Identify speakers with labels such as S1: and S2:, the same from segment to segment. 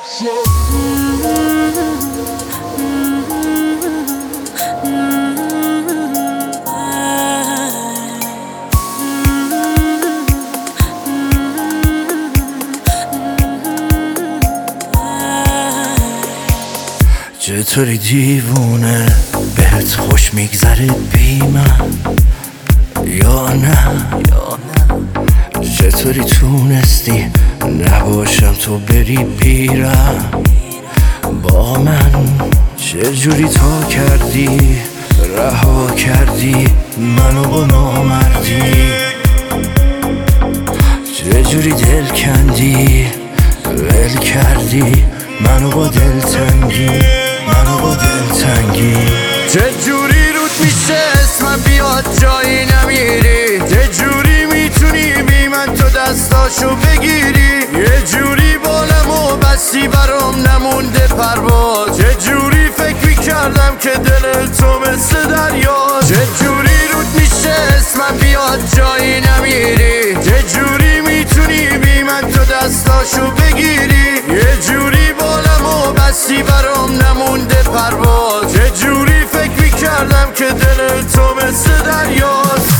S1: چطوری دیوونه بهت خوش میگذره بی من یا نه؟ چطوری تونستی نباشم تو بری بیرم با من؟ چجوری تا کردی رها کردی منو با نامردی؟ چجوری دل کندی ول کردی منو با دلتنگی
S2: چجوری رود میشه اسمم بیاد جایی نمیری؟ چجوری میتونی بی من تو دستاشو بگیری؟ یه جوری بالمو بستی برام نمونده پرواز. چجوری فکر میکردم که دل تو مثل دریاست؟ چجوری رود میشه اسمم بیاد جایی نمیری؟ چجوری میتونی بی من تو دستاشو بگیری؟ یه جوری بالمو بستی برام نمونده پرواز. چه جوری فکر میکردم که دل تو مثل دریاست؟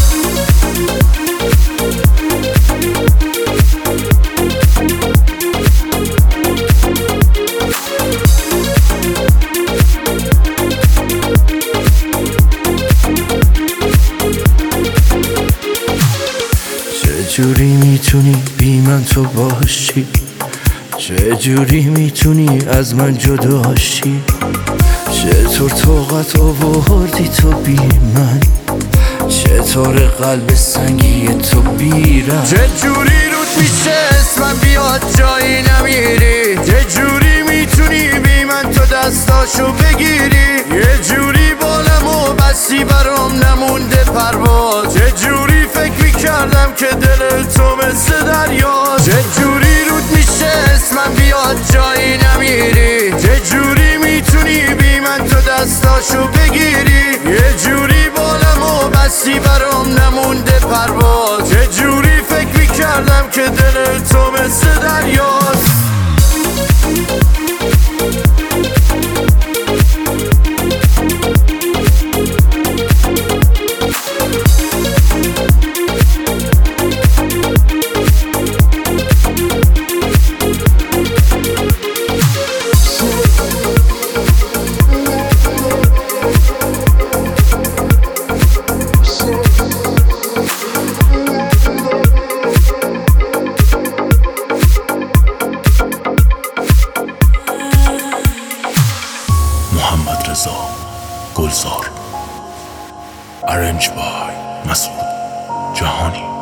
S1: چه جوری میتونی بی من تو باشی؟ چه جوری میتونی از من جداشی؟ چطور طاقت آوردی تو بی من؟ چطور قلب سنگی تو بیرم؟
S2: چه جوری رود میشه اسمم بیاد جایی نمیری؟ چه جوری میتونی بی من تو دستاشو بگیری؟ یه جوری بالمو بستی برام نمونده پرواز. چه جوری فکر میکردم که دل تو مثل دریاست؟ چه جوری رود میشه اسمم بیاد جایی نمیری؟ چه جوری میتونی بی من تو دستاشو بگیری؟ یه جوری بالمو بستی برام نمونده پرواز. چه جوری فکر میکردم که دل تو مثل دریاست؟
S3: محمد رضا گلزار. Arranged by مسعود جهانی.